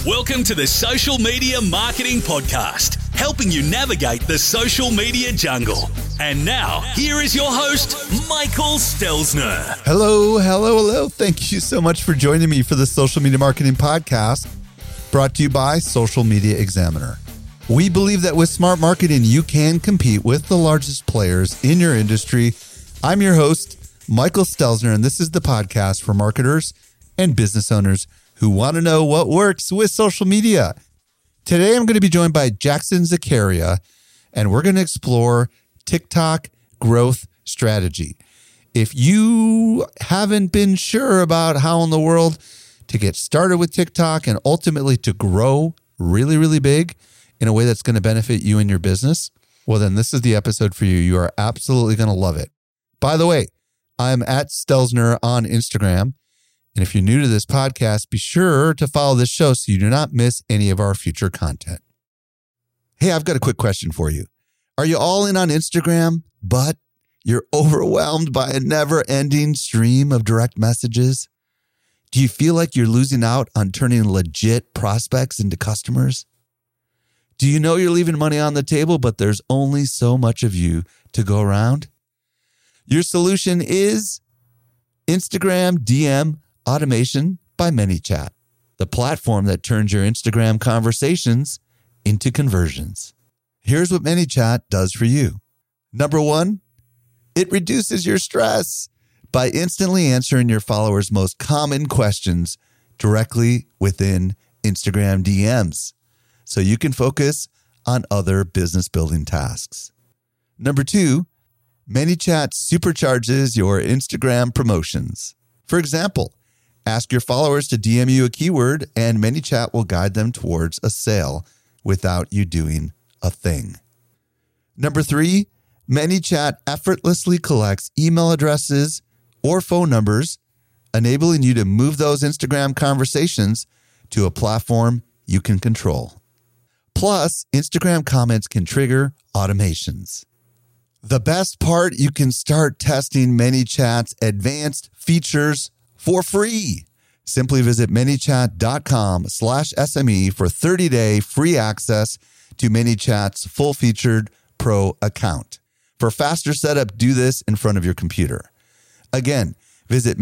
Welcome to the Social Media Marketing Podcast, helping you navigate the social media jungle. And now, here is your host, Michael Stelzner. Hello. Thank you so much for joining me for the Social Media Marketing Podcast, brought to you by Social Media Examiner. We believe that with smart marketing, you can compete with the largest players in your industry. I'm your host, Michael Stelzner, and this is the podcast for marketers and business owners who want to know what works with social media. Today, I'm going to be joined by Jackson Zakaria, and we're going to explore TikTok growth strategy. If you haven't been sure about how in the world to get started with TikTok and ultimately to grow really, really big in a way that's going to benefit you and your business, well, then this is the episode for you. You are absolutely going to love it. By the way, I'm at Stelzner on Instagram. And if you're new to this podcast, be sure to follow this show so you do not miss any of our future content. Hey, I've got a quick question for you. Are you all in on Instagram, but you're overwhelmed by a never-ending stream of direct messages? Do you feel like you're losing out on turning legit prospects into customers? Do you know you're leaving money on the table, but there's only so much of you to go around? Your solution is Instagram DM automation by ManyChat, the platform that turns your Instagram conversations into conversions. Here's what ManyChat does for you. Number one, it reduces your stress by instantly answering your followers' most common questions directly within Instagram DMs, so you can focus on other business building tasks. Number two, ManyChat supercharges your Instagram promotions. For example, ask your followers to DM you a keyword and ManyChat will guide them towards a sale without you doing a thing. Number three, ManyChat effortlessly collects email addresses or phone numbers, enabling you to move those Instagram conversations to a platform you can control. Plus, Instagram comments can trigger automations. The best part, you can start testing ManyChat's advanced features for free. Simply visit ManyChat.com/SME for 30-day free access to ManyChat's full-featured pro account. For faster setup, do this in front of your computer. Again, visit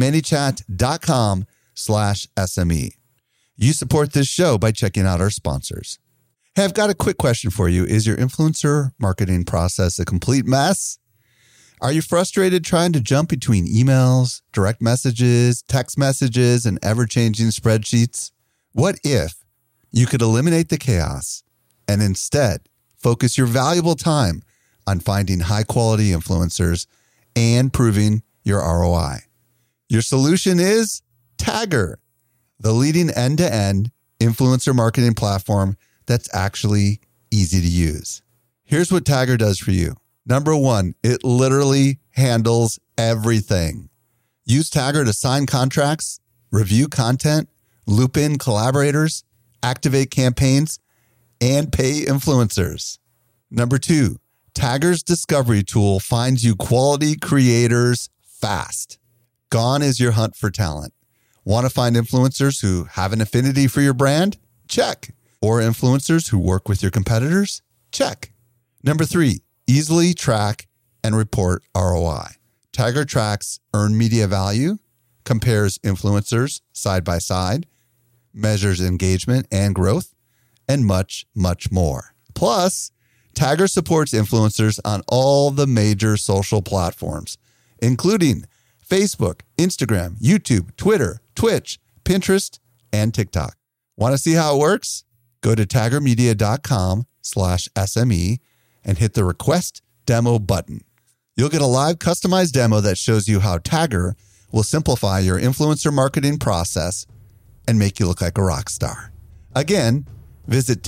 ManyChat.com/SME. You support this show by checking out our sponsors. Hey, I've got a quick question for you. Is your influencer marketing process a complete mess? Are you frustrated trying to jump between emails, direct messages, text messages, and ever-changing spreadsheets? What if you could eliminate the chaos and instead focus your valuable time on finding high-quality influencers and proving your ROI? Your solution is Tagger, the leading end-to-end influencer marketing platform that's actually easy to use. Here's what Tagger does for you. Number one, it literally handles everything. Use Tagger to sign contracts, review content, loop in collaborators, activate campaigns, and pay influencers. Number two, Tagger's discovery tool finds you quality creators fast. Gone is your hunt for talent. Want to find influencers who have an affinity for your brand? Check. Or influencers who work with your competitors? Check. Number three, easily track and report ROI. Tagger tracks earned media value, compares influencers side by side, measures engagement and growth, and much, much more. Plus, Tagger supports influencers on all the major social platforms, including Facebook, Instagram, YouTube, Twitter, Twitch, Pinterest, and TikTok. Want to see how it works? Go to taggermedia.com/SME and hit the request demo button. You'll get a live customized demo that shows you how Tagger will simplify your influencer marketing process and make you look like a rock star. Again, visit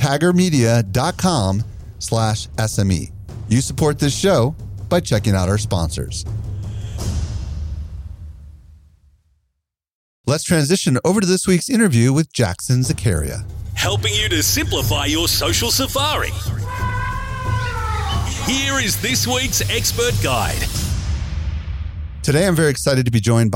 taggermedia.com/SME. You support this show by checking out our sponsors. Let's transition over to this week's interview with Jackson Zakaria. Helping you to simplify your social safari. Here is this week's expert guide. Today, I'm very excited to be joined by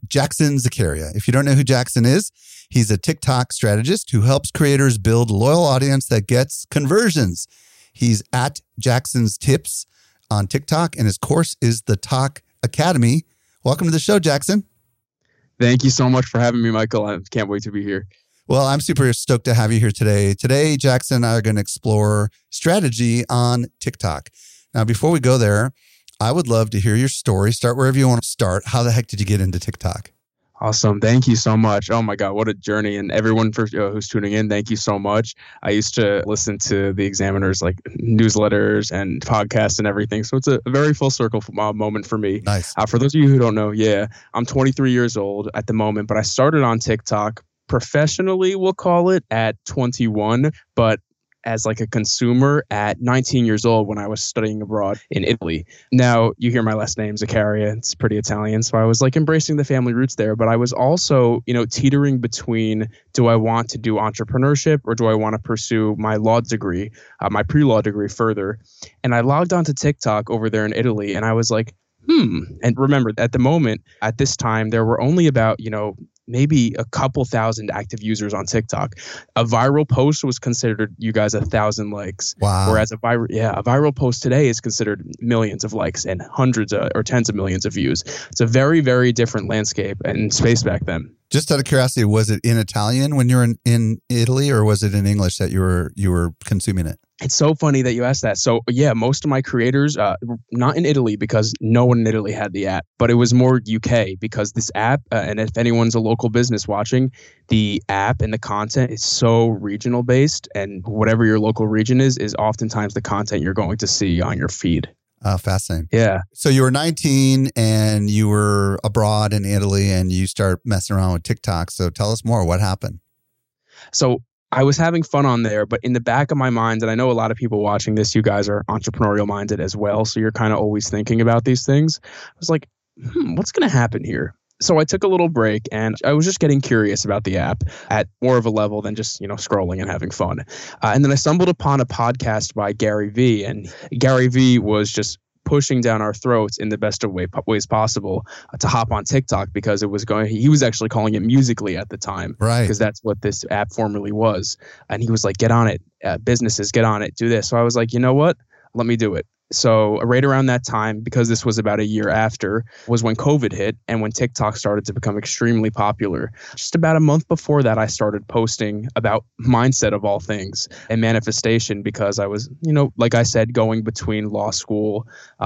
Jackson Zakaria. If you don't know who Jackson is, he's a TikTok strategist who helps creators build loyal audience that gets conversions. He's at Jackson's Tips on TikTok, and his course is the Talk Academy. Welcome to the show, Jackson. Thank you so much for having me, Michael. I can't wait to be here. Well, I'm super stoked to have you here today. Today, Jackson and I are going to explore strategy on TikTok. Now, before we go there, I would love to hear your story. Start wherever you want to start. How the heck did you get into TikTok? Awesome. Thank you so much. Oh my God, what a journey. And everyone who's tuning in, thank you so much. I used to listen to the Examiner's like newsletters and podcasts and everything. So it's a very full circle moment for me. Nice. For those of you who don't know, I'm 23 years old at the moment, but I started on TikTok professionally, we'll call it, at 21, but as like a consumer at 19 years old when I was studying abroad in Italy. Now, you hear my last name, Zakaria. It's pretty Italian. So I was like embracing the family roots there. But I was also, teetering between, do I want to do entrepreneurship or do I want to pursue my law degree, my pre-law degree further? And I logged onto TikTok over there in Italy and I was like, And remember, at the moment, at this time, there were only about, maybe a couple thousand active users on TikTok. A viral post was considered, 1,000 likes. Wow. Whereas a viral post today is considered millions of likes and hundreds or tens of millions of views. It's a very, very different landscape and space back then. Just out of curiosity, was it in Italian when you were in Italy, or was it in English that you were consuming it? It's so funny that you asked that. So yeah, most of my creators, not in Italy because no one in Italy had the app, but it was more UK because this app, and if anyone's a local business watching, the app and the content is so regional based, and whatever your local region is oftentimes the content you're going to see on your feed. Fascinating. Yeah. So you were 19 and you were abroad in Italy and you start messing around with TikTok. So tell us more. What happened? So I was having fun on there, but in the back of my mind, and I know a lot of people watching this, you guys are entrepreneurial minded as well. So you're kind of always thinking about these things. I was like, what's going to happen here? So I took a little break and I was just getting curious about the app at more of a level than just, scrolling and having fun. And then I stumbled upon a podcast by Gary Vee, and Gary Vee was just pushing down our throats in the best of ways possible to hop on TikTok because he was actually calling it Musical.ly at the time. Right. Because that's what this app formerly was. And he was like, get on it, businesses, get on it, do this. So I was like, you know what? Let me do it. So right around that time, because this was about a year after, was when COVID hit and when TikTok started to become extremely popular. Just about a month before that, I started posting about mindset of all things and manifestation because I was, like I said, going between law school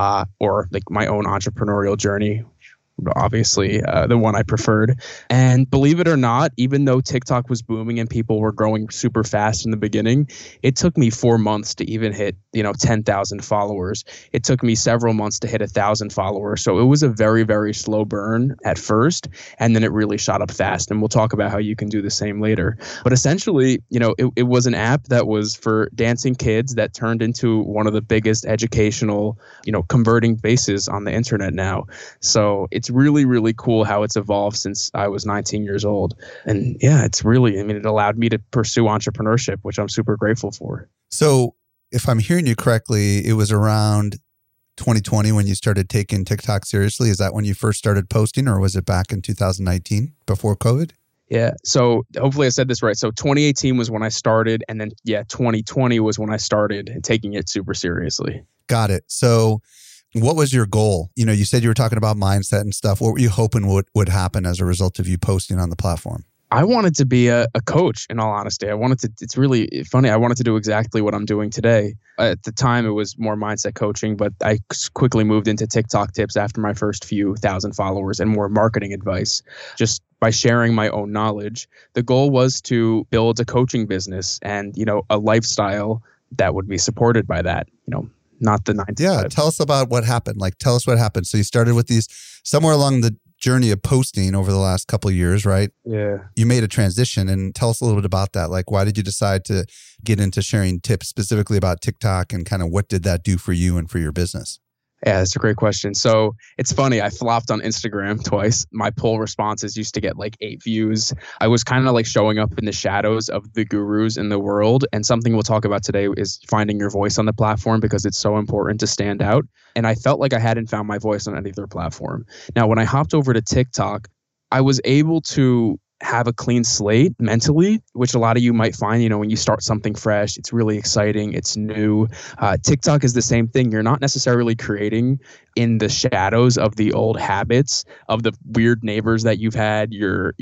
or like my own entrepreneurial journey. Obviously, the one I preferred. And believe it or not, even though TikTok was booming and people were growing super fast in the beginning, it took me 4 months to even hit, 10,000 followers. It took me several months to hit 1,000 followers. So it was a very, very slow burn at first. And then it really shot up fast. And we'll talk about how you can do the same later. But essentially, it was an app that was for dancing kids that turned into one of the biggest educational, converting bases on the internet now. So it's really, really cool how it's evolved since I was 19 years old. And yeah, it allowed me to pursue entrepreneurship, which I'm super grateful for. So if I'm hearing you correctly, it was around 2020 when you started taking TikTok seriously. Is that when you first started posting, or was it back in 2019 before COVID? Yeah. So hopefully I said this right. So 2018 was when I started. And then, 2020 was when I started taking it super seriously. Got it. So what was your goal? You said you were talking about mindset and stuff. What were you hoping would happen as a result of you posting on the platform? I wanted to be a coach, in all honesty. It's really funny. I wanted to do exactly what I'm doing today. At the time, it was more mindset coaching, but I quickly moved into TikTok tips after my first few thousand followers and more marketing advice. Just by sharing my own knowledge, the goal was to build a coaching business and, a lifestyle that would be supported by that, not the 9 to 5. Yeah, tell us about what happened. Tell us what happened. So you started with these somewhere along the journey of posting over the last couple of years, right? Yeah. You made a transition, and tell us a little bit about that. Why did you decide to get into sharing tips specifically about TikTok, and kind of what did that do for you and for your business? Yeah, that's a great question. So it's funny. I flopped on Instagram twice. My poll responses used to get 8 views. I was kind of showing up in the shadows of the gurus in the world. And something we'll talk about today is finding your voice on the platform because it's so important to stand out. And I felt like I hadn't found my voice on any other platform. Now, when I hopped over to TikTok, I was able to have a clean slate mentally, which a lot of you might find, when you start something fresh, it's really exciting. It's new. TikTok is the same thing. You're not necessarily creating in the shadows of the old habits of the weird neighbors that you've had, your,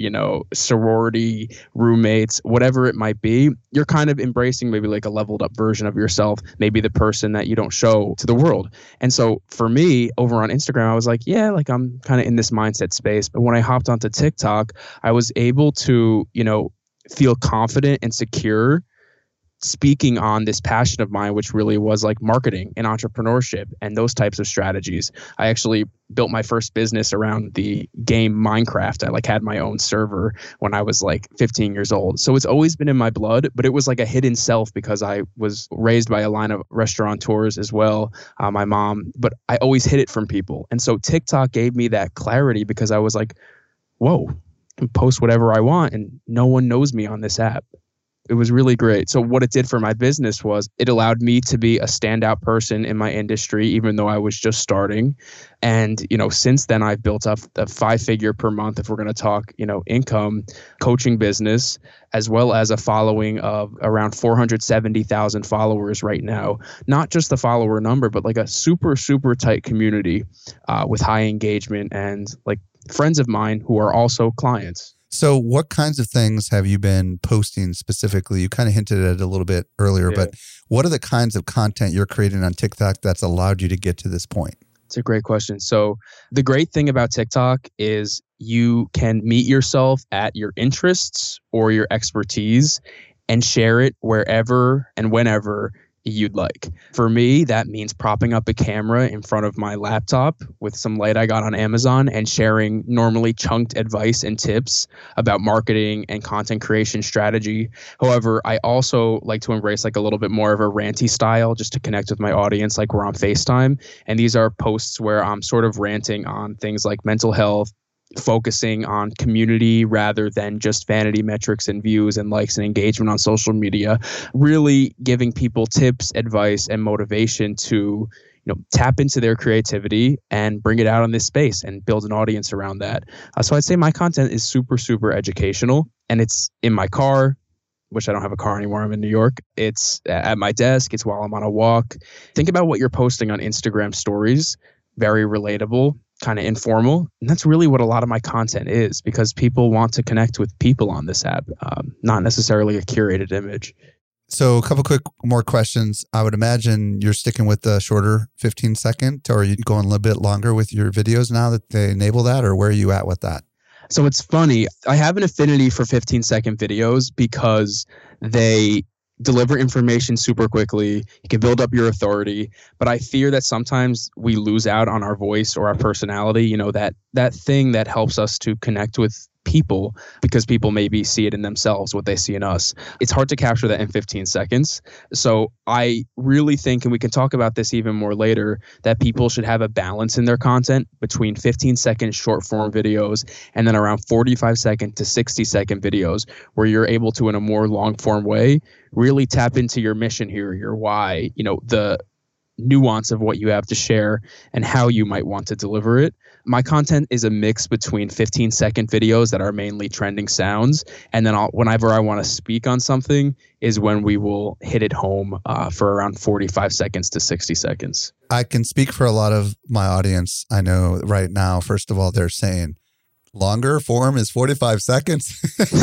sorority roommates, whatever it might be. You're kind of embracing maybe like a leveled up version of yourself, maybe the person that you don't show to the world. And so for me over on Instagram, I was like, yeah, like I'm kind of in this mindset space. But when I hopped onto TikTok, I was able to, feel confident and secure speaking on this passion of mine, which really was like marketing and entrepreneurship and those types of strategies. I actually built my first business around the game Minecraft. I had my own server when I was 15 years old. So it's always been in my blood, but it was like a hidden self because I was raised by a line of restaurateurs as well, my mom, but I always hid it from people. And so TikTok gave me that clarity because I was like, whoa, I can post whatever I want and no one knows me on this app. It was really great. So what it did for my business was it allowed me to be a standout person in my industry, even though I was just starting. And, since then I've built up a 5-figure per month, if we're going to talk, income coaching business, as well as a following of around 470,000 followers right now. Not just the follower number, but like a super, super tight community with high engagement and friends of mine who are also clients. So what kinds of things have you been posting specifically? You kind of hinted at it a little bit earlier, but what are the kinds of content you're creating on TikTok that's allowed you to get to this point? It's a great question. So the great thing about TikTok is you can meet yourself at your interests or your expertise and share it wherever and whenever you'd like. For me, that means propping up a camera in front of my laptop with some light I got on Amazon and sharing normally chunked advice and tips about marketing and content creation strategy. However, I also like to embrace a little bit more of a ranty style just to connect with my audience, like we're on FaceTime. And these are posts where I'm sort of ranting on things like mental health, focusing on community rather than just vanity metrics and views and likes and engagement on social media, really giving people tips, advice, and motivation to tap into their creativity and bring it out in this space and build an audience around that. So I'd say my content is super, super educational, and it's in my car, which I don't have a car anymore. I'm in New York. It's at my desk. It's while I'm on a walk. Think about what you're posting on Instagram stories. Very relatable, kind of informal. And that's really what a lot of my content is, because people want to connect with people on this app, not necessarily a curated image. So a couple quick more questions. I would imagine you're sticking with the shorter 15 second, or are you going a little bit longer with your videos now that they enable that, or where are you at with that? So it's funny. I have an affinity for 15-second videos because they deliver information super quickly. You can build up your authority, but I fear that sometimes we lose out on our voice or our personality, that thing that helps us to connect with people, because people maybe see it in themselves, what they see in us. It's hard to capture that in 15 seconds. So I really think, and we can talk about this even more later, that people should have a balance in their content between 15-second short form videos and then around 45-second to 60-second videos, where you're able to, in a more long form way, really tap into your mission here, your why, the nuance of what you have to share and how you might want to deliver it. My content is a mix between 15-second videos that are mainly trending sounds, and then whenever I want to speak on something is when we will hit it home for around 45 seconds to 60 seconds. I can speak for a lot of my audience. I know right now, first of all, they're saying, longer form is 45 seconds.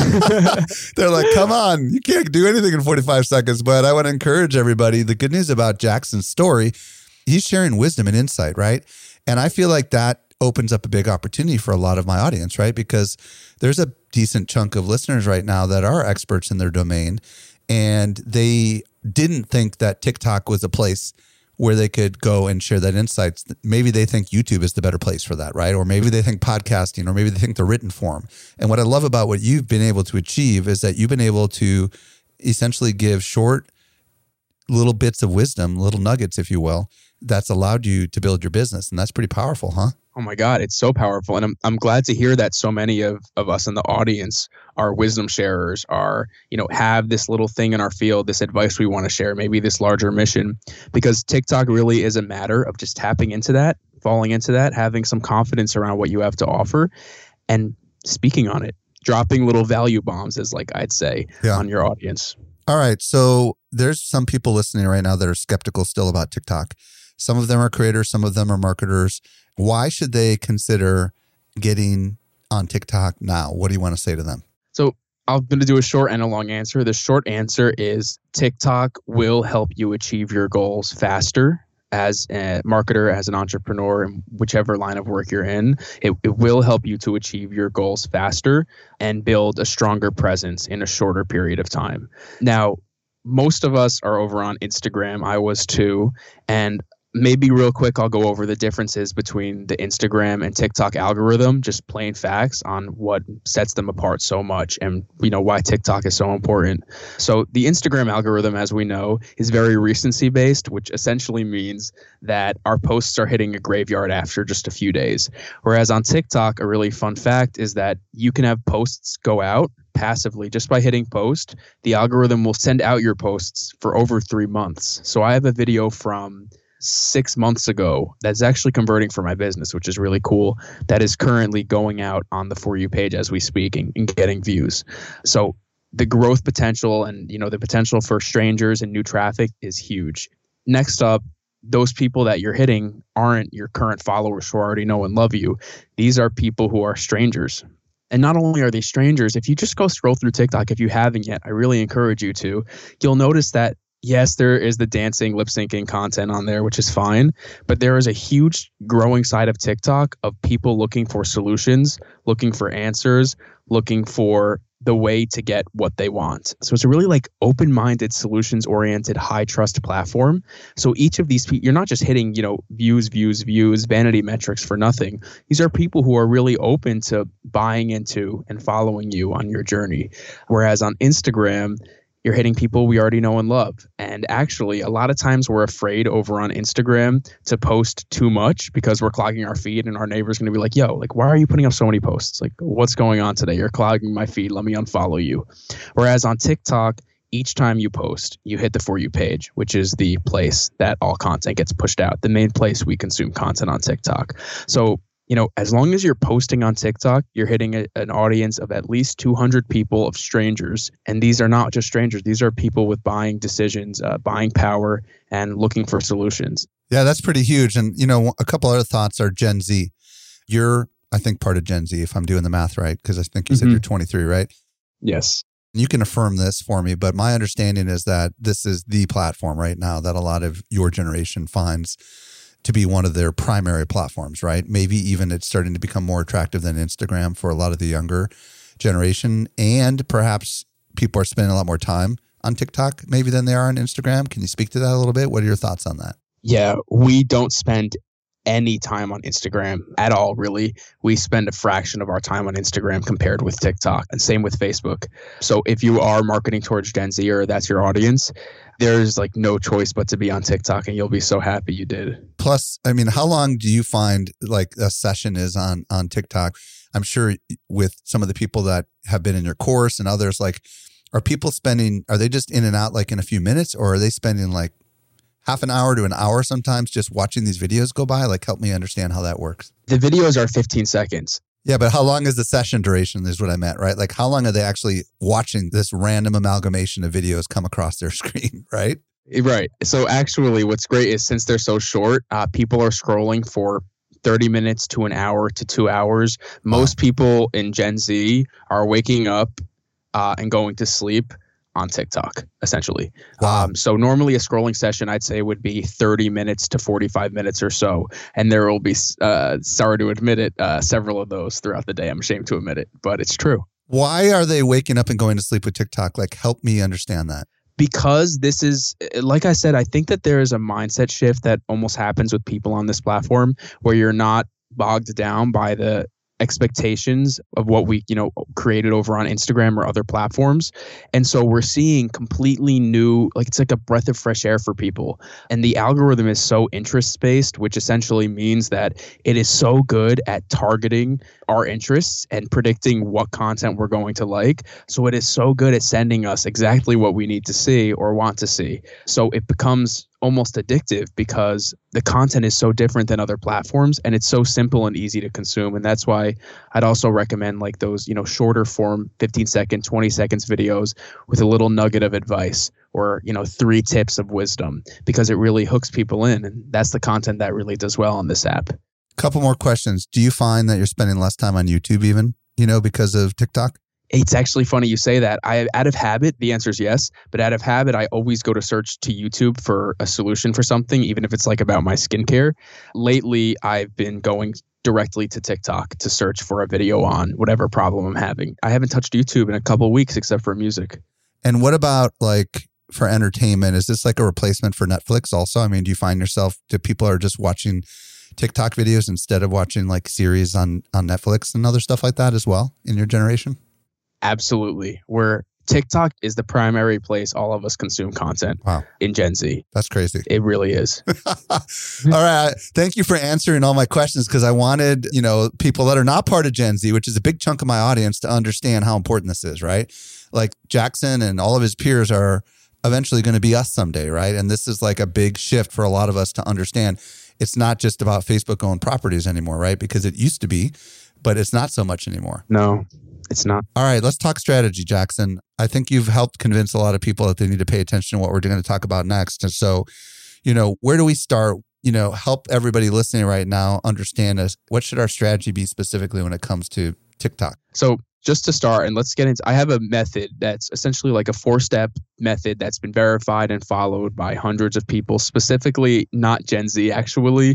They're like, come on, you can't do anything in 45 seconds. But I want to encourage everybody. The good news about Jackson's story, he's sharing wisdom and insight, right? And I feel like that opens up a big opportunity for a lot of my audience, right? Because there's a decent chunk of listeners right now that are experts in their domain, and they didn't think that TikTok was a place where they could go and share that insights. Maybe they think YouTube is the better place for that, right? Or maybe they think podcasting, or maybe they think the written form. And what I love about what you've been able to achieve is that you've been able to essentially give short little bits of wisdom, little nuggets, if you will, that's allowed you to build your business. And that's pretty powerful, huh? Oh my God, it's so powerful. And I'm glad to hear that so many of us in the audience are wisdom sharers, have this little thing in our field, this advice we want to share, maybe this larger mission, because TikTok really is a matter of just tapping into that, falling into that, having some confidence around what you have to offer, and speaking on it, dropping little value bombs, as like I'd say, on your audience. All right. So there's some people listening right now that are skeptical still about TikTok. Some of them are creators, some of them are marketers. Why should they consider getting on TikTok now? What do you want to say to them? So I'm going to do a short and a long answer. The short answer is TikTok will help you achieve your goals faster as a marketer, as an entrepreneur, in whichever line of work you're in. It will help you to achieve your goals faster and build a stronger presence in a shorter period of time. Now, most of us are over on Instagram. I was too. And maybe real quick, I'll go over the differences between the Instagram and TikTok algorithm, just plain facts on what sets them apart so much and, why TikTok is so important. So the Instagram algorithm, as we know, is very recency based, which essentially means that our posts are hitting a graveyard after just a few days. Whereas on TikTok, a really fun fact is that you can have posts go out passively just by hitting post. The algorithm will send out your posts for over 3 months. So I have a video from 6 months ago that's actually converting for my business, which is really cool. That is currently going out on the For You page as we speak and getting views. So the growth potential and the potential for strangers and new traffic is huge. Next up, those people that you're hitting aren't your current followers who already know and love you. These are people who are strangers. And not only are they strangers, if you just go scroll through TikTok, if you haven't yet, I really encourage you to, you'll notice that yes, there is the dancing, lip syncing content on there, which is fine. But there is a huge growing side of TikTok of people looking for solutions, looking for answers, looking for the way to get what they want. So it's a really like open-minded, solutions-oriented, high-trust platform. So each of these people, you're not just hitting, views, vanity metrics for nothing. These are people who are really open to buying into and following you on your journey. Whereas on Instagram, you're hitting people we already know and love. And actually, a lot of times we're afraid over on Instagram to post too much because we're clogging our feed and our neighbor's going to be like, yo, like, why are you putting up so many posts? Like, what's going on today? You're clogging my feed. Let me unfollow you. Whereas on TikTok, each time you post, you hit the For You page, which is the place that all content gets pushed out, the main place we consume content on TikTok. So as long as you're posting on TikTok, you're hitting an audience of at least 200 people of strangers. And these are not just strangers. These are people with buying decisions, buying power, and looking for solutions. Yeah, that's pretty huge. And, a couple other thoughts are Gen Z. You're, I think, part of Gen Z, if I'm doing the math right, because I think you said you're 23, right? Yes. You can affirm this for me, but my understanding is that this is the platform right now that a lot of your generation finds to be one of their primary platforms, right? Maybe even it's starting to become more attractive than Instagram for a lot of the younger generation. And perhaps people are spending a lot more time on TikTok maybe than they are on Instagram. Can you speak to that a little bit? What are your thoughts on that? Yeah, we don't spend any time on Instagram at all, really. We spend a fraction of our time on Instagram compared with TikTok, and same with Facebook. So if you are marketing towards Gen Z or that's your audience, there's like no choice but to be on TikTok, and you'll be so happy you did. Plus, I mean, how long do you find like a session is on TikTok? I'm sure with some of the people that have been in your course and others, like, are they just in and out like in a few minutes, or are they spending like half an hour to an hour sometimes just watching these videos go by? Like, help me understand how that works. The videos are 15 seconds. Yeah, but how long is the session duration is what I meant, right? Like, how long are they actually watching this random amalgamation of videos come across their screen, right? Right. So actually what's great is since they're so short, people are scrolling for 30 minutes to an hour to 2 hours. Most people in Gen Z are waking up and going to sleep on TikTok, essentially. Wow. So normally a scrolling session, I'd say, would be 30 minutes to 45 minutes or so. And there will be, sorry to admit it, several of those throughout the day. I'm ashamed to admit it, but it's true. Why are they waking up and going to sleep with TikTok? Like, help me understand that. Because this is, like I said, I think that there is a mindset shift that almost happens with people on this platform where you're not bogged down by the expectations of what we, created over on Instagram or other platforms. And so we're seeing completely new, like it's like a breath of fresh air for people. And the algorithm is so interest-based, which essentially means that it is so good at targeting our interests and predicting what content we're going to like. So it is so good at sending us exactly what we need to see or want to see. So it becomes almost addictive because the content is so different than other platforms and it's so simple and easy to consume. And that's why I'd also recommend like those, shorter form 15 second, 20 seconds videos with a little nugget of advice or, 3 tips of wisdom, because it really hooks people in. And that's the content that really does well on this app. Couple more questions. Do you find that you're spending less time on YouTube even, because of TikTok? It's actually funny you say that. Out of habit, the answer is yes. But out of habit, I always go to search to YouTube for a solution for something, even if it's like about my skincare. Lately, I've been going directly to TikTok to search for a video on whatever problem I'm having. I haven't touched YouTube in a couple of weeks except for music. And what about like for entertainment? Is this like a replacement for Netflix also? I mean, do you find do people are just watching TikTok videos instead of watching like series on Netflix and other stuff like that as well in your generation? Absolutely. Where TikTok is the primary place all of us consume content in Gen Z. That's crazy. It really is. All right. Thank you for answering all my questions, because I wanted, people that are not part of Gen Z, which is a big chunk of my audience, to understand how important this is, right? Like Jackson and all of his peers are eventually going to be us someday, right? And this is like a big shift for a lot of us to understand. It's not just about Facebook-owned properties anymore, right? Because it used to be, but it's not so much anymore. No. It's not. All right, let's talk strategy, Jackson. I think you've helped convince a lot of people that they need to pay attention to what we're going to talk about next. And so, where do we start? Help everybody listening right now understand what should our strategy be specifically when it comes to TikTok? So just to start, and let's get into, I have a method that's essentially like a 4-step method that's been verified and followed by hundreds of people, specifically not Gen Z actually,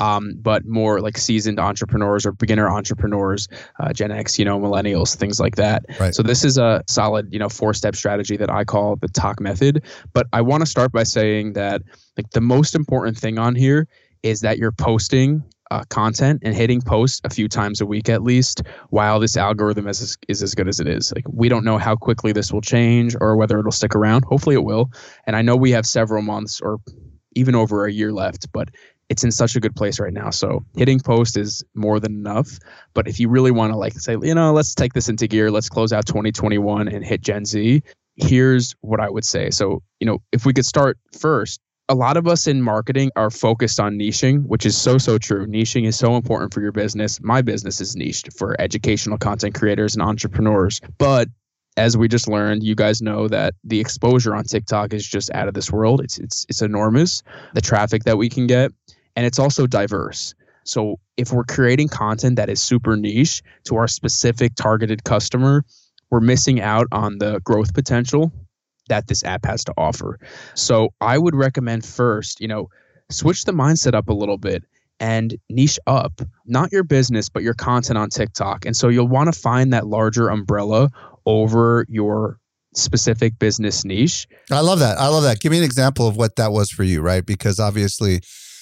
but more like seasoned entrepreneurs or beginner entrepreneurs, Gen X, millennials, things like that. Right. So this is a solid, 4-step strategy that I call the TOC method. But I want to start by saying that like the most important thing on here is that you're posting content and hitting post a few times a week at least, while this algorithm is as good as it is. Like, we don't know how quickly this will change or whether it'll stick around. Hopefully it will. And I know we have several months or even over a year left, but it's in such a good place right now. So hitting post is more than enough. But if you really want to say, let's take this into gear, let's close out 2021 and hit Gen Z, here's what I would say. So, if we could start first, a lot of us in marketing are focused on niching, which is so true. Niching is so important for your business. My business is niched for educational content creators and entrepreneurs. But as we just learned, you guys know that the exposure on TikTok is just out of this world. It's enormous, the traffic that we can get, and it's also diverse. So if we're creating content that is super niche to our specific targeted customer, we're missing out on the growth potential that this app has to offer. So I would recommend first, switch the mindset up a little bit and niche up, not your business, but your content on TikTok. And so you'll want to find that larger umbrella over your specific business niche. I love that. Give me an example of what that was for you, right? Because obviously,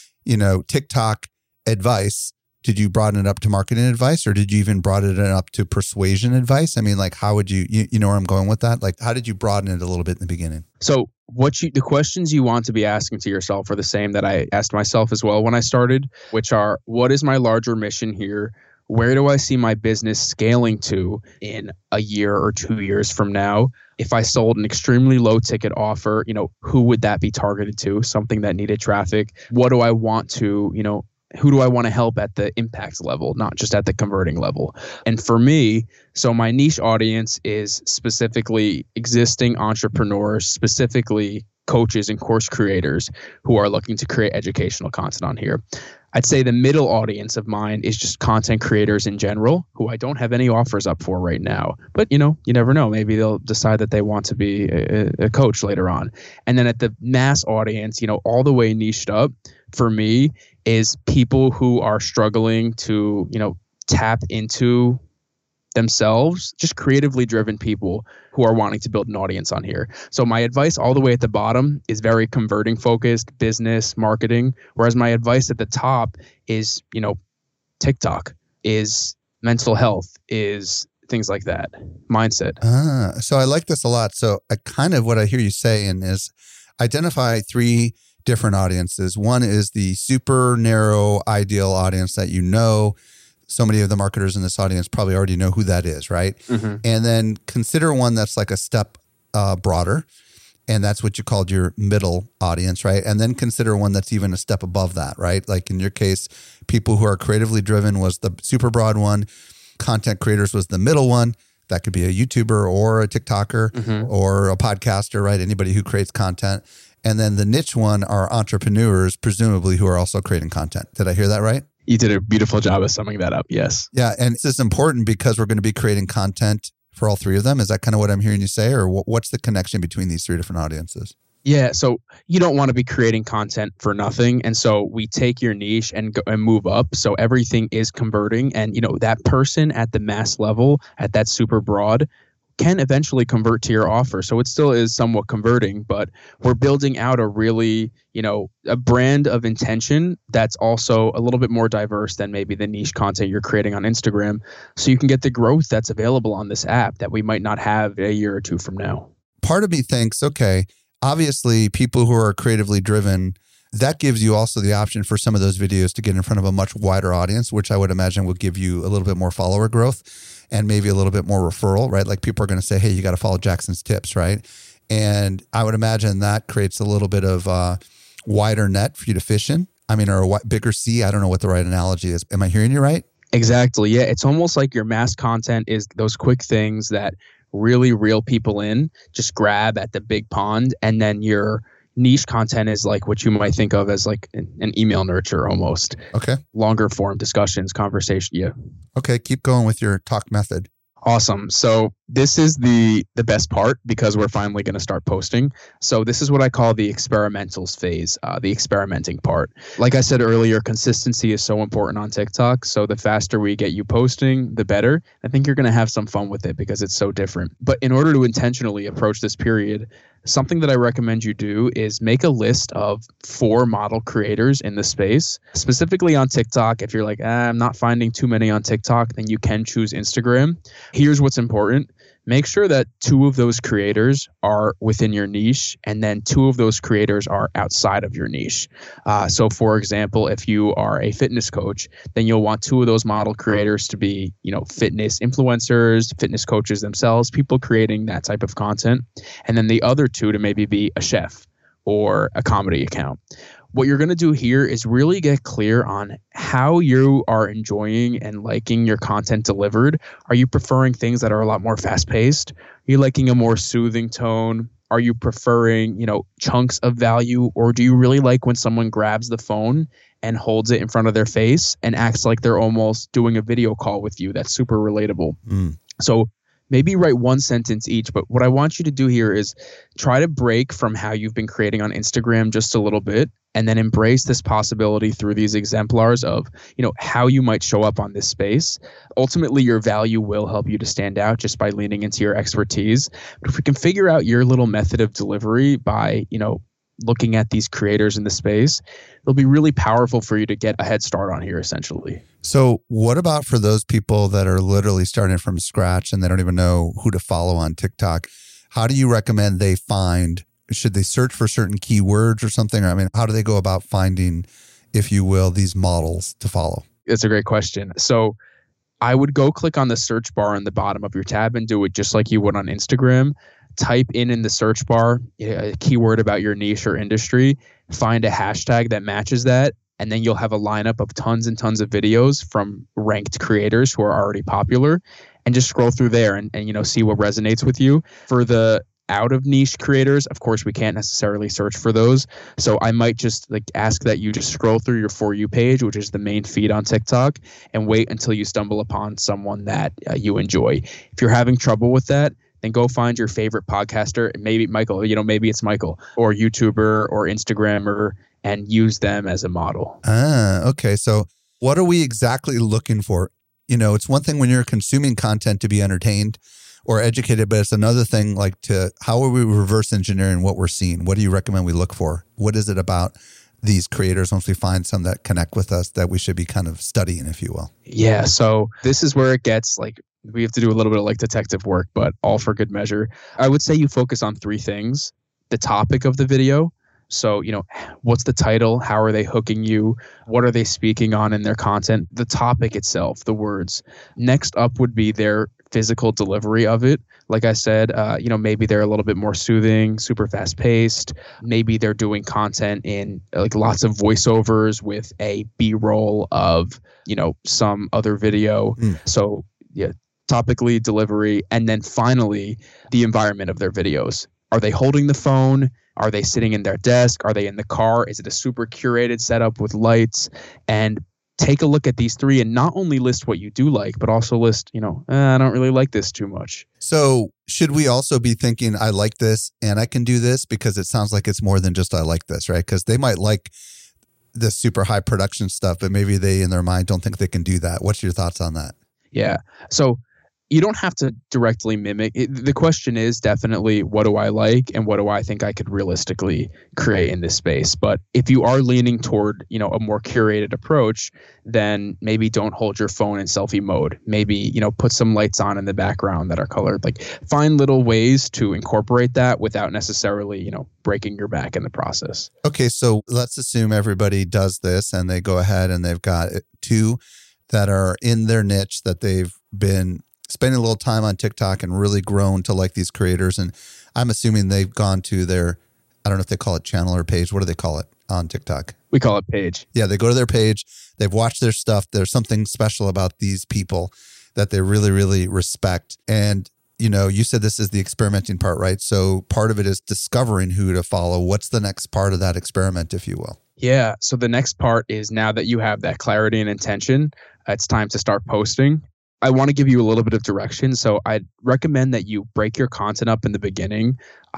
TikTok advice, did you broaden it up to marketing advice, or did you even broaden it up to persuasion advice? I mean, like, how would you know where I'm going with that? Like, how did you broaden it a little bit in the beginning? So the questions you want to be asking to yourself are the same that I asked myself as well when I started, which are, what is my larger mission here? Where do I see my business scaling to in a year or 2 years from now? If I sold an extremely low ticket offer, who would that be targeted to? Something that needed traffic. What do I want to, who do I want to help at the impact level, not just at the converting level? And for me, so my niche audience is specifically existing entrepreneurs, specifically coaches and course creators who are looking to create educational content on here. I'd say the middle audience of mine is just content creators in general, who I don't have any offers up for right now. But, you never know. Maybe they'll decide that they want to be a coach later on. And then at the mass audience, all the way niched up for me is people who are struggling to, tap into themselves, just creatively driven people who are wanting to build an audience on here. So my advice all the way at the bottom is very converting focused, business, marketing, whereas my advice at the top is, TikTok, is mental health, is things like that, mindset. So I like this a lot. So what I hear you saying is identify 3 different audiences. One is the super narrow ideal audience that so many of the marketers in this audience probably already know who that is, right? Mm-hmm. And then consider one that's like a step broader. And that's what you called your middle audience, right? And then consider one that's even a step above that, right? Like in your case, people who are creatively driven was the super broad one. Content creators was the middle one. That could be a YouTuber or a TikToker or a podcaster, right? Anybody who creates content. And then the niche one are entrepreneurs, presumably, who are also creating content. Did I hear that right? You did a beautiful job of summing that up. Yes. Yeah. And this is important because we're going to be creating content for all three of them. Is that kind of what I'm hearing you say? Or what's the connection between these three different audiences? Yeah. So you don't want to be creating content for nothing. And so we take your niche and go and move up. So everything is converting. And, that person at the mass level, at that super broad, can eventually convert to your offer. So it still is somewhat converting, but we're building out a really, a brand of intention that's also a little bit more diverse than maybe the niche content you're creating on Instagram. So you can get the growth that's available on this app that we might not have a year or two from now. Part of me thinks, okay, obviously people who are creatively driven, that gives you also the option for some of those videos to get in front of a much wider audience, which I would imagine will give you a little bit more follower growth and maybe a little bit more referral, right? Like people are going to say, hey, you got to follow Jackson's tips, right? And I would imagine that creates a little bit of a wider net for you to fish in. I mean, or a bigger sea. I don't know what the right analogy is. Am I hearing you right? Exactly. Yeah. It's almost like your mass content is those quick things that really reel people in, just grab at the big pond, and then your niche content is like what you might think of as like an email nurture almost. Okay. Longer form discussions, conversation. Yeah. Okay. Keep going with your talk method. Awesome. So this is the best part because we're finally going to start posting. So this is what I call the experimentals phase, the experimenting part. Like I said earlier, consistency is so important on TikTok. So the faster we get you posting, the better. I think you're going to have some fun with it because it's so different. But in order to intentionally approach this period, something that I recommend you do is make a list of 4 model creators in the space. Specifically on TikTok, if you're like, I'm not finding too many on TikTok, then you can choose Instagram. Here's what's important. Make sure that 2 of those creators are within your niche, and then 2 of those creators are outside of your niche. So for example, if you are a fitness coach, then you'll want 2 of those model creators to be, fitness influencers, fitness coaches themselves, people creating that type of content. And then the other 2 to maybe be a chef or a comedy account. What you're going to do here is really get clear on how you are enjoying and liking your content delivered. Are you preferring things that are a lot more fast-paced? Are you liking a more soothing tone? Are you preferring, chunks of value? Or do you really like when someone grabs the phone and holds it in front of their face and acts like they're almost doing a video call with you? That's super relatable. So maybe write 1 sentence each, but what I want you to do here is try to break from how you've been creating on Instagram just a little bit, and then embrace this possibility through these exemplars of, how you might show up on this space. Ultimately, your value will help you to stand out just by leaning into your expertise. But if we can figure out your little method of delivery by, looking at these creators in the space, it'll be really powerful for you to get a head start on here, essentially. So what about for those people that are literally starting from scratch and they don't even know who to follow on TikTok? How do you recommend they find? Should they search for certain keywords or something? Or, I mean, how do they go about finding, if you will, these models to follow? That's a great question. So I would go click on the search bar on the bottom of your tab and do it just like you would on Instagram. Type in the search bar a keyword about your niche or industry, find a hashtag that matches that, and then you'll have a lineup of tons and tons of videos from ranked creators who are already popular, and just scroll through there and see what resonates with you. For the out of niche creators, of course, we can't necessarily search for those. So I might just ask that you just scroll through your For You page, which is the main feed on TikTok, and wait until you stumble upon someone that you enjoy. If you're having trouble with that, then go find your favorite podcaster, maybe Michael, maybe it's Michael, or YouTuber or Instagrammer, and use them as a model. Okay. So what are we exactly looking for? It's one thing when you're consuming content to be entertained or educated, but it's another thing how are we reverse engineering what we're seeing? What do you recommend we look for? What is it about these creators once we find some that connect with us that we should be kind of studying, if you will? Yeah. So this is where it gets we have to do a little bit of detective work, but all for good measure. I would say you focus on 3 things: the topic of the video. So, what's the title? How are they hooking you? What are they speaking on in their content? The topic itself, the words. Next up would be their physical delivery of it. Like I said, maybe they're a little bit more soothing, super fast paced. Maybe they're doing content in like lots of voiceovers with a B-roll of, some other video. So yeah, topically, delivery, and then finally the environment of their videos. Are they holding the phone? Are they sitting in their desk? Are they in the car? Is it a super curated setup with lights? And take a look at these three and not only list what you do like, but also list, I don't really like this too much. So should we also be thinking, I like this and I can do this? Because it sounds like it's more than just I like this, right? Because they might like the super high production stuff, but maybe they in their mind don't think they can do that. What's your thoughts on that? Yeah. So you don't have to directly mimic it. The question is definitely, what do I like and what do I think I could realistically create in this space? But if you are leaning toward, a more curated approach, then maybe don't hold your phone in selfie mode. Maybe, put some lights on in the background that are colored. Like find little ways to incorporate that without necessarily, breaking your back in the process. Okay, so let's assume everybody does this and they go ahead and they've got two that are in their niche that they've been spending a little time on TikTok and really grown to like these creators. And I'm assuming they've gone to their, I don't know if they call it channel or page. What do they call it on TikTok? We call it page. Yeah, they go to their page. They've watched their stuff. There's something special about these people that they really, really respect. And, you said this is the experimenting part, right? So part of it is discovering who to follow. What's the next part of that experiment, if you will? Yeah. So the next part is now that you have that clarity and intention, it's time to start posting. I want to give you a little bit of direction. So I'd recommend that you break your content up in the beginning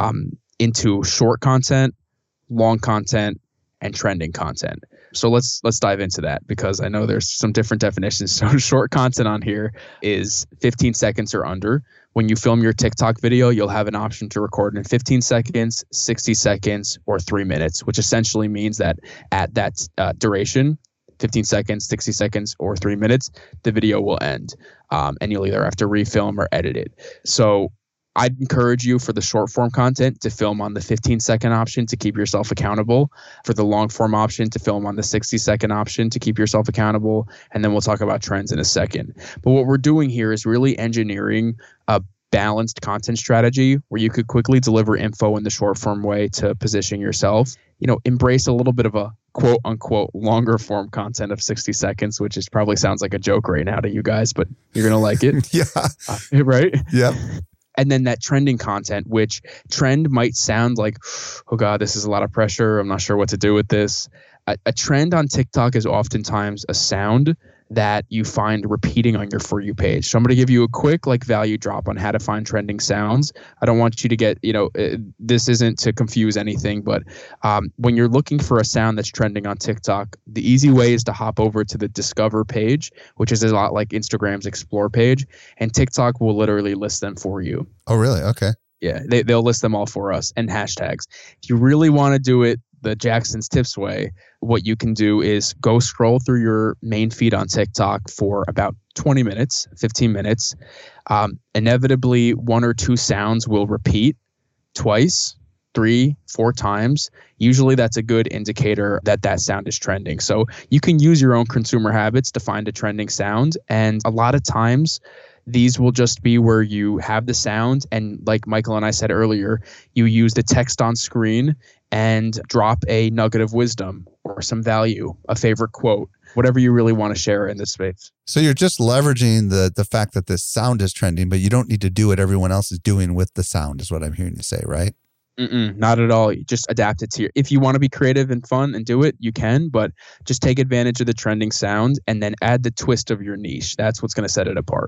into short content, long content, and trending content. So let's dive into that because I know there's some different definitions. So short content on here is 15 seconds or under. When you film your TikTok video, you'll have an option to record in 15 seconds, 60 seconds, or 3 minutes, which essentially means that at that duration, 15 seconds, 60 seconds, or 3 minutes, the video will end. And you'll either have to refilm or edit it. So I'd encourage you for the short form content to film on the 15-second option to keep yourself accountable. For the long form option to film on the 60-second option to keep yourself accountable. And then we'll talk about trends in a second. But what we're doing here is really engineering a balanced content strategy where you could quickly deliver info in the short form way to position yourself. Embrace a little bit of a quote unquote longer form content of 60 seconds, which is probably sounds like a joke right now to you guys, but you're going to like it. Yeah. Right? Yeah. And then that trending content, which trend might sound like, oh God, this is a lot of pressure. I'm not sure what to do with this. A trend on TikTok is oftentimes a sound that you find repeating on your For You page. So I'm going to give you a quick value drop on how to find trending sounds. I don't want you to get, this isn't to confuse anything, but when you're looking for a sound that's trending on TikTok, the easy way is to hop over to the Discover page, which is a lot like Instagram's Explore page, and TikTok will literally list them for you. Oh, really? Okay. Yeah, they'll list them all for us and hashtags. If you really want to do it the Jackson's Tips way, what you can do is go scroll through your main feed on TikTok for about 20 minutes, 15 minutes. Inevitably, 1 or 2 sounds will repeat twice, 3, 4 times. Usually that's a good indicator that that sound is trending. So you can use your own consumer habits to find a trending sound. And a lot of times, these will just be where you have the sound and like Michael and I said earlier, you use the text on screen and drop a nugget of wisdom or some value, a favorite quote, whatever you really want to share in this space. So you're just leveraging the fact that this sound is trending, but you don't need to do what everyone else is doing with the sound is what I'm hearing you say, right? Not at all. You just adapt it to your, if you want to be creative and fun and do it, you can, but just take advantage of the trending sound and then add the twist of your niche. That's what's going to set it apart.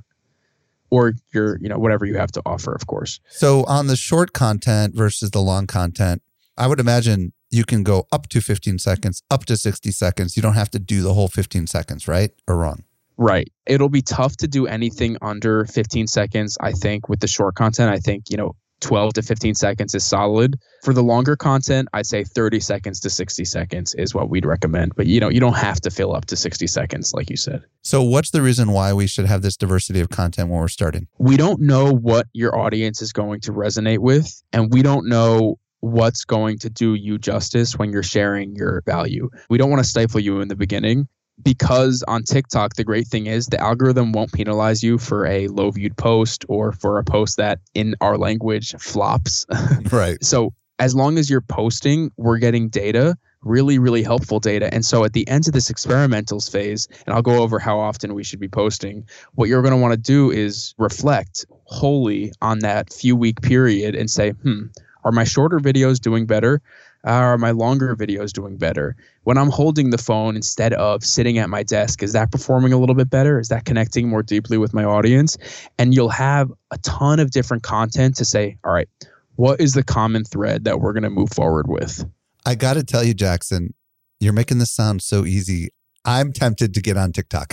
Or your, whatever you have to offer, of course. So on the short content versus the long content, I would imagine you can go up to 15 seconds, up to 60 seconds. You don't have to do the whole 15 seconds, right? Or wrong? Right. It'll be tough to do anything under 15 seconds, I think, with the short content. I think, 12 to 15 seconds is solid. For the longer content, I'd say 30 seconds to 60 seconds is what we'd recommend. But, you don't have to fill up to 60 seconds, like you said. So what's the reason why we should have this diversity of content when we're starting? We don't know what your audience is going to resonate with, and we don't know what's going to do you justice when you're sharing your value. We don't want to stifle you in the beginning. because on TikTok, the great thing is the algorithm won't penalize you for a low viewed post or for a post that in our language flops. Right. So as long as you're posting, we're getting data, really, really helpful data. And so at the end of this experimentals phase, and I'll go over how often we should be posting, what you're going to want to do is reflect wholly on that few week period and say, are my shorter videos doing better? Are my longer videos doing better? When I'm holding the phone instead of sitting at my desk, is that performing a little bit better? Is that connecting more deeply with my audience? And you'll have a ton of different content to say, all right, what is the common thread that we're going to move forward with? I got to tell you, Jackson, you're making this sound so easy. I'm tempted to get on TikTok.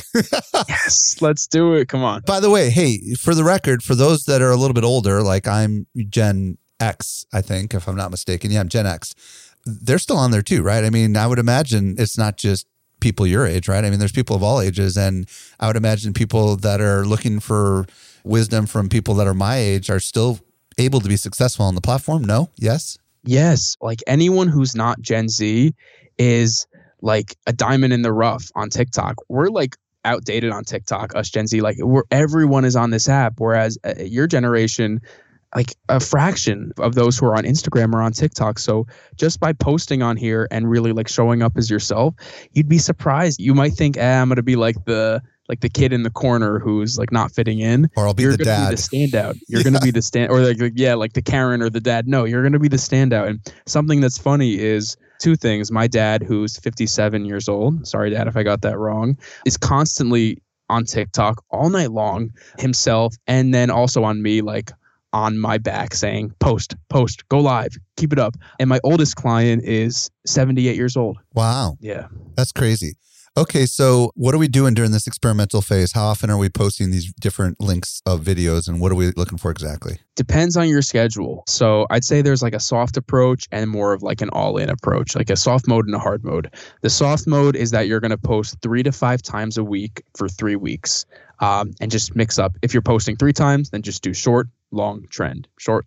Yes, let's do it. Come on. By the way, hey, for the record, for those that are a little bit older, like I'm Gen X, I think, if I'm not mistaken. Yeah, I'm Gen X. They're still on there too, right? I mean, I would imagine it's not just people your age, right? I mean, there's people of all ages. And I would imagine people that are looking for wisdom from people that are my age are still able to be successful on the platform. No? Yes? Yes. Like anyone who's not Gen Z is like a diamond in the rough on TikTok. We're like outdated on TikTok, us Gen Z. Like everyone is on this app. Whereas your generation, like a fraction of those who are on Instagram are on TikTok. So just by posting on here and really like showing up as yourself, you'd be surprised. You might think, I'm going to be like the kid in the corner who's like not fitting in. Or I'll be the dad. You're going to be the standout. You're going to be the or like the Karen or the dad. No, you're going to be the standout. And something that's funny is two things. My dad, who's 57 years old, sorry, Dad, if I got that wrong, is constantly on TikTok all night long himself. And then also on me, like, on my back saying, post, go live, keep it up. And my oldest client is 78 years old. Wow. Yeah. That's crazy. Okay, so what are we doing during this experimental phase? How often are we posting these different links of videos and what are we looking for exactly? Depends on your schedule. So I'd say there's like a soft approach and more of like an all-in approach, like a soft mode and a hard mode. The soft mode is that you're going to post 3 to 5 times a week for 3 weeks and just mix up. If you're posting 3 times, then just do short, long trend.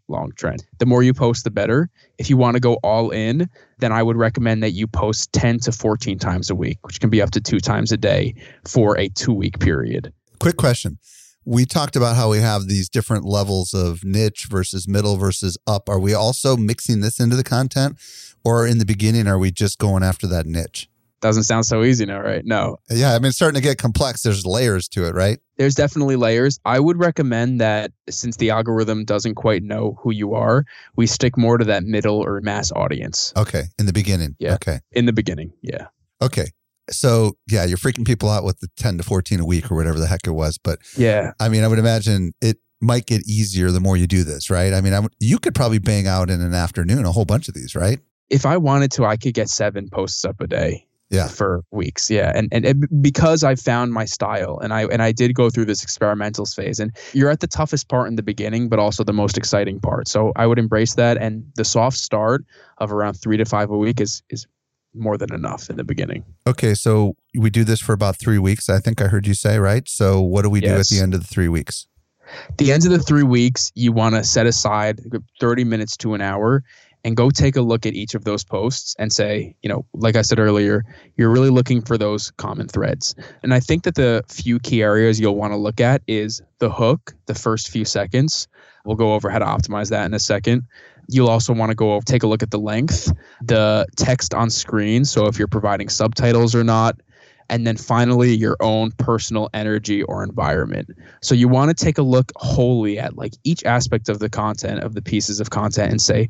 The more you post, the better. If you want to go all in, then I would recommend that you post 10 to 14 times a week, which can be up to 2 times a day for a 2-week period. Quick question. We talked about how we have these different levels of niche versus middle versus up. Are we also mixing this into the content, or in the beginning, are we just going after that niche? Doesn't sound so easy now, right? No. Yeah, I mean, it's starting to get complex. There's layers to it, right? There's definitely layers. I would recommend that since the algorithm doesn't quite know who you are, we stick more to that middle or mass audience. Okay. In the beginning. Yeah. Okay. In the beginning. Yeah. Okay. So yeah, you're freaking people out with the 10 to 14 a week or whatever the heck it was. But yeah, I mean, I would imagine it might get easier the more you do this, right? I mean, you could probably bang out in an afternoon a whole bunch of these, right? If I wanted to, I could get 7 posts up a day. Yeah. For weeks. Yeah. And because I found my style and I did go through this experimentals phase, and you're at the toughest part in the beginning, but also the most exciting part. So I would embrace that. And the soft start of around 3 to 5 a week is more than enough in the beginning. Okay. So we do this for about 3 weeks. I think I heard you say, right? So what do we do at the end of the 3 weeks? The end of the 3 weeks, you want to set aside 30 minutes to an hour and go take a look at each of those posts and say, like I said earlier, you're really looking for those common threads. And I think that the few key areas you'll want to look at is the hook, the first few seconds. We'll go over how to optimize that in a second. You'll also want to take a look at the length, the text on screen. So if you're providing subtitles or not. And then finally, your own personal energy or environment. So you want to take a look wholly at like each aspect of the content, of the pieces of content, and say,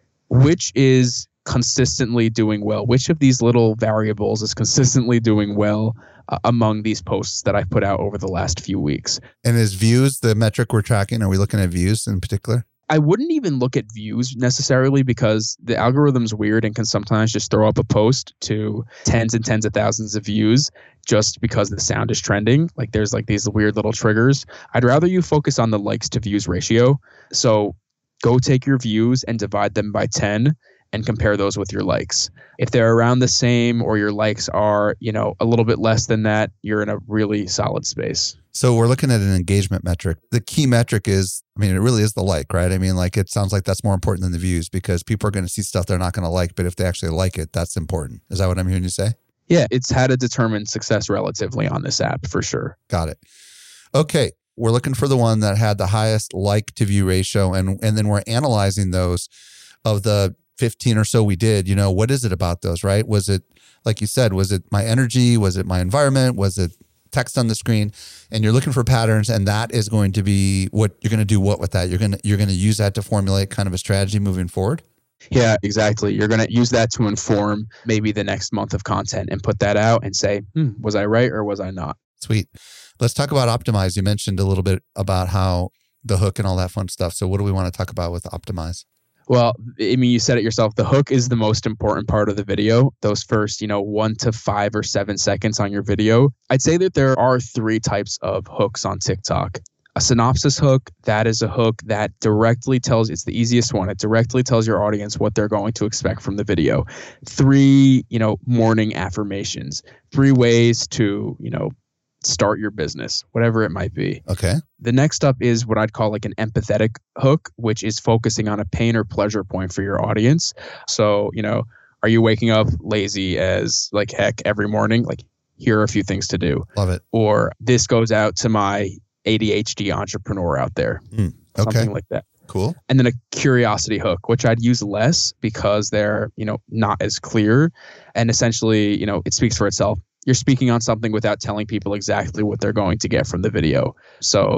which is consistently doing well? Which of these little variables is consistently doing well among these posts that I've put out over the last few weeks? And is views the metric we're tracking? Are we looking at views in particular? I wouldn't even look at views necessarily because the algorithm's weird and can sometimes just throw up a post to tens and tens of thousands of views just because the sound is trending. Like there's like these weird little triggers. I'd rather you focus on the likes to views ratio. So go take your views and divide them by 10 and compare those with your likes. If they're around the same or your likes are, a little bit less than that, you're in a really solid space. So we're looking at an engagement metric. The key metric is, it really is the like, right? I mean, like it sounds like that's more important than the views because people are going to see stuff they're not going to like, but if they actually like it, that's important. Is that what I'm hearing you say? Yeah, it's how to determine success relatively on this app for sure. Got it. Okay. We're looking for the one that had the highest like to view ratio. And then we're analyzing those of the 15 or so we did. What is it about those, right? Was it, like you said, was it my energy? Was it my environment? Was it text on the screen? And you're looking for patterns, and that is going to be what you're going to do. What with that? You're going to use that to formulate kind of a strategy moving forward. Yeah, exactly. You're going to use that to inform maybe the next month of content and put that out and say, was I right or was I not? Sweet. Let's talk about Optimize. You mentioned a little bit about how the hook and all that fun stuff. So what do we want to talk about with Optimize? Well, I mean, you said it yourself. The hook is the most important part of the video. Those first, 1 to 5 or 7 seconds on your video. I'd say that there are 3 types of hooks on TikTok. A synopsis hook, that is a hook that directly tells, it's the easiest one. It directly tells your audience what they're going to expect from the video. 3, morning affirmations, 3 ways to, start your business, whatever it might be. Okay. The next up is what I'd call like an empathetic hook, which is focusing on a pain or pleasure point for your audience. So, are you waking up lazy as like heck every morning? Like, here are a few things to do. Love it. Or this goes out to my ADHD entrepreneur out there. Okay. Something like that. Cool. And then a curiosity hook, which I'd use less because they're, not as clear. And essentially, it speaks for itself. You're speaking on something without telling people exactly what they're going to get from the video. So,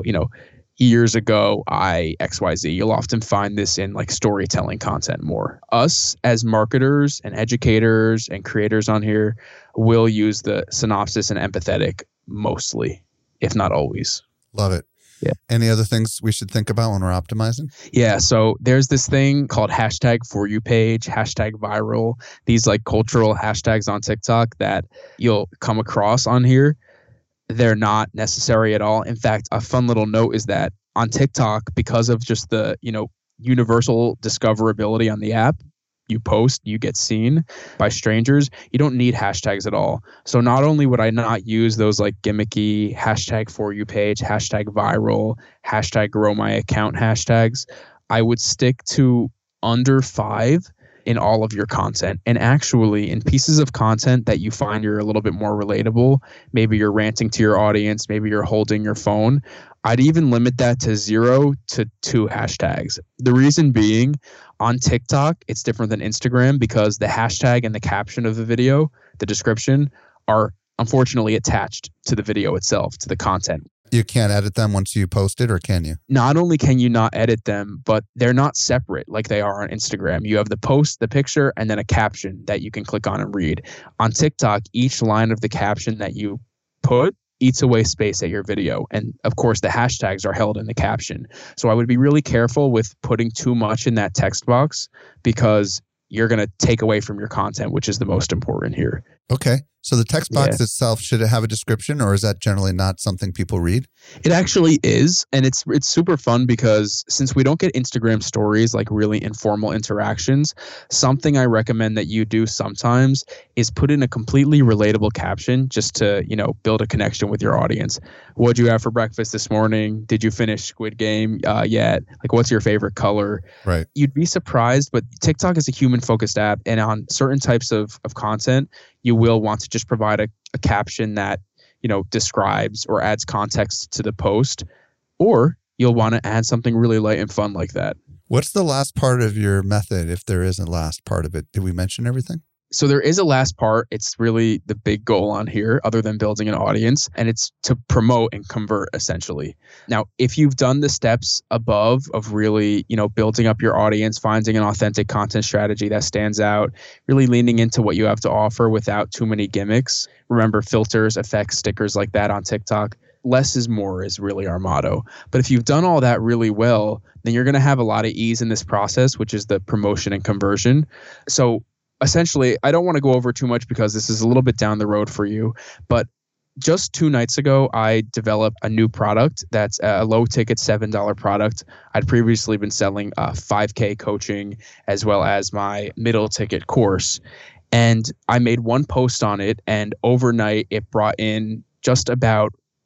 years ago, I XYZ. You'll often find this in like storytelling content more. Us as marketers and educators and creators on here will use the synopsis and empathetic mostly, if not always. Love it. Yeah. Any other things we should think about when we're optimizing? Yeah. So there's this thing called #ForYouPage, #viral. These like cultural hashtags on TikTok that you'll come across on here. They're not necessary at all. In fact, a fun little note is that on TikTok, because of just the, universal discoverability on the app, you post, you get seen by strangers. You don't need hashtags at all. So not only would I not use those like gimmicky #ForYouPage, #viral, #GrowMyAccount hashtags, I would stick to under 5 in all of your content. And actually in pieces of content that you find you're a little bit more relatable, maybe you're ranting to your audience, maybe you're holding your phone, I'd even limit that to 0 to 2 hashtags. The reason being, on TikTok, it's different than Instagram because the hashtag and the caption of the video, the description, are unfortunately attached to the video itself, to the content. You can't edit them once you post it, or can you? Not only can you not edit them, but they're not separate like they are on Instagram. You have the post, the picture, and then a caption that you can click on and read. On TikTok, each line of the caption that you put eats away space at your video. And of course, the hashtags are held in the caption. So I would be really careful with putting too much in that text box because you're going to take away from your content, which is the most important here. Okay. So the text box itself, should it have a description, or is that generally not something people read? It actually is. And it's super fun because since we don't get Instagram stories, like really informal interactions, something I recommend that you do sometimes is put in a completely relatable caption just to, build a connection with your audience. What'd you have for breakfast this morning? Did you finish Squid Game yet? Like, what's your favorite color? Right. You'd be surprised, but TikTok is a human-focused app. And on certain types of content, you will want to just provide a caption that, describes or adds context to the post, or you'll want to add something really light and fun like that. What's the last part of your method, if there is a last part of it? Did we mention everything? So there is a last part. It's really the big goal on here, other than building an audience, and it's to promote and convert essentially. Now, if you've done the steps above of really, building up your audience, finding an authentic content strategy that stands out, really leaning into what you have to offer without too many gimmicks. Remember, filters, effects, stickers like that on TikTok. Less is more is really our motto. But if you've done all that really well, then you're going to have a lot of ease in this process, which is the promotion and conversion. So essentially, I don't want to go over too much because this is a little bit down the road for you, but just 2 nights ago, I developed a new product that's a low-ticket $7 product. I'd previously been selling $5K coaching as well as my middle-ticket course. And I made one post on it, and overnight, it brought in just about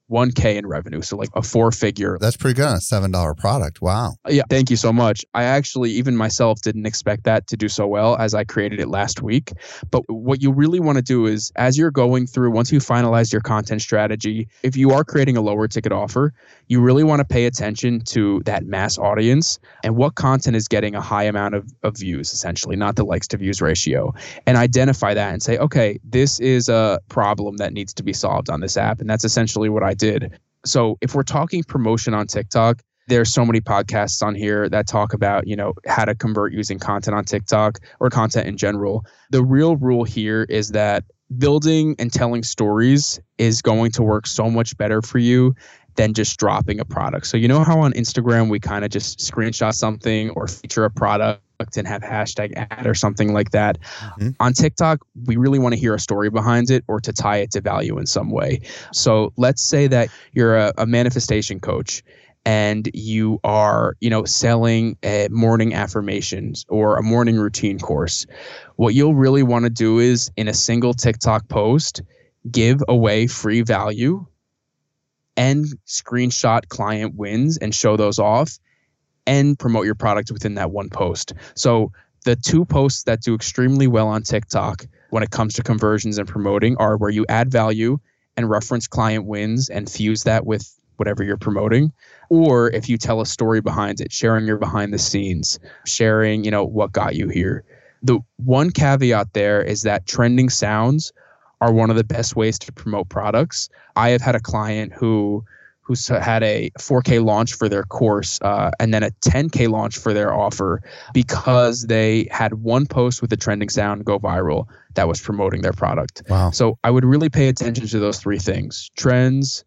$1K in revenue. So like a 4-figure. That's pretty good on a $7 product. Wow. Yeah. Thank you so much. I actually, even myself, didn't expect that to do so well as I created it last week. But what you really want to do is, as you're going through, once you finalize your content strategy, if you are creating a lower ticket offer, you really want to pay attention to that mass audience and what content is getting a high amount of views, essentially, not the likes to views ratio, and identify that and say, okay, this is a problem that needs to be solved on this app. And that's essentially what I did. So if we're talking promotion on TikTok, there's so many podcasts on here that talk about, how to convert using content on TikTok or content in general. The real rule here is that building and telling stories is going to work so much better for you than just dropping a product. So you know how on Instagram we kind of just screenshot something or feature a product and have hashtag ad or something like that. Mm-hmm. On TikTok, we really want to hear a story behind it or to tie it to value in some way. So let's say that you're a manifestation coach and you are, selling morning affirmations or a morning routine course. What you'll really want to do is, in a single TikTok post, give away free value and screenshot client wins and show those off and promote your product within that one post. So the 2 posts that do extremely well on TikTok when it comes to conversions and promoting are where you add value and reference client wins and fuse that with whatever you're promoting. Or if you tell a story behind it, sharing your behind the scenes, sharing, what got you here. The one caveat there is that trending sounds are one of the best ways to promote products. I have had a client who had a 4K launch for their course and then a 10K launch for their offer because they had one post with a trending sound go viral that was promoting their product. Wow. So I would really pay attention to those 3 things: trends,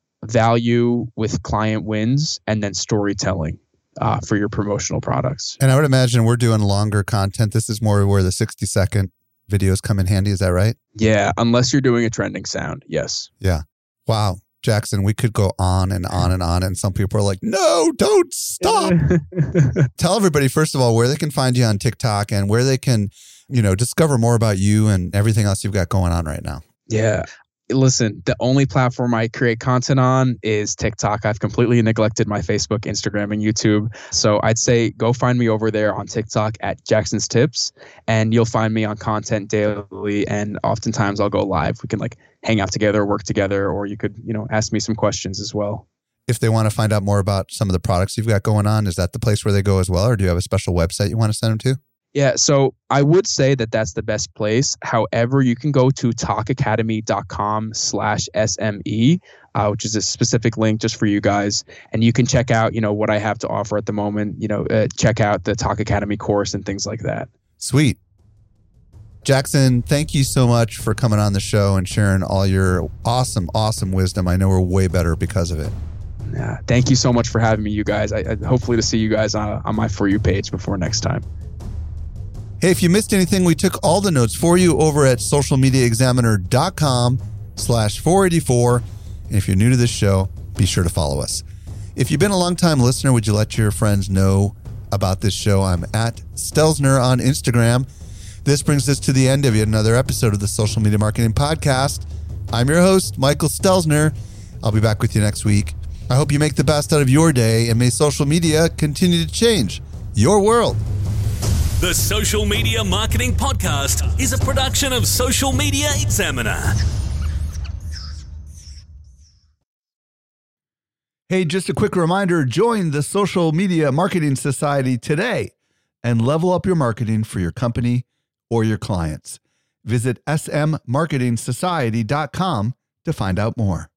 value with client wins, and then storytelling for your promotional products. And I would imagine we're doing longer content. This is more where the 60-second videos come in handy. Is that right? Yeah, unless you're doing a trending sound. Yes. Yeah. Wow. Jackson, we could go on and on and on. And some people are like, no, don't stop. Tell everybody, first of all, where they can find you on TikTok and where they can, discover more about you and everything else you've got going on right now. Yeah. Listen, the only platform I create content on is TikTok. I've completely neglected my Facebook, Instagram, and YouTube. So I'd say go find me over there on TikTok at Jackson's Tips, and you'll find me on content daily. And oftentimes I'll go live. We can hang out together, work together, or you could, ask me some questions as well. If they want to find out more about some of the products you've got going on, is that the place where they go as well? Or do you have a special website you want to send them to? Yeah, so I would say that that's the best place. However, you can go to talkacademy.com/SME, which is a specific link just for you guys. And you can check out, what I have to offer at the moment, check out the Talk Academy course and things like that. Sweet. Jackson, thank you so much for coming on the show and sharing all your awesome, awesome wisdom. I know we're way better because of it. Yeah, thank you so much for having me, you guys. I hopefully to see you guys on my For You page before next time. Hey, if you missed anything, we took all the notes for you over at socialmediaexaminer.com/484. And if you're new to this show, be sure to follow us. If you've been a long-time listener, would you let your friends know about this show? I'm at Stelzner on Instagram. This brings us to the end of yet another episode of the Social Media Marketing Podcast. I'm your host, Michael Stelzner. I'll be back with you next week. I hope you make the best out of your day, and may social media continue to change your world. The Social Media Marketing Podcast is a production of Social Media Examiner. Hey, just a quick reminder, join the Social Media Marketing Society today and level up your marketing for your company or your clients. Visit smmarketingsociety.com to find out more.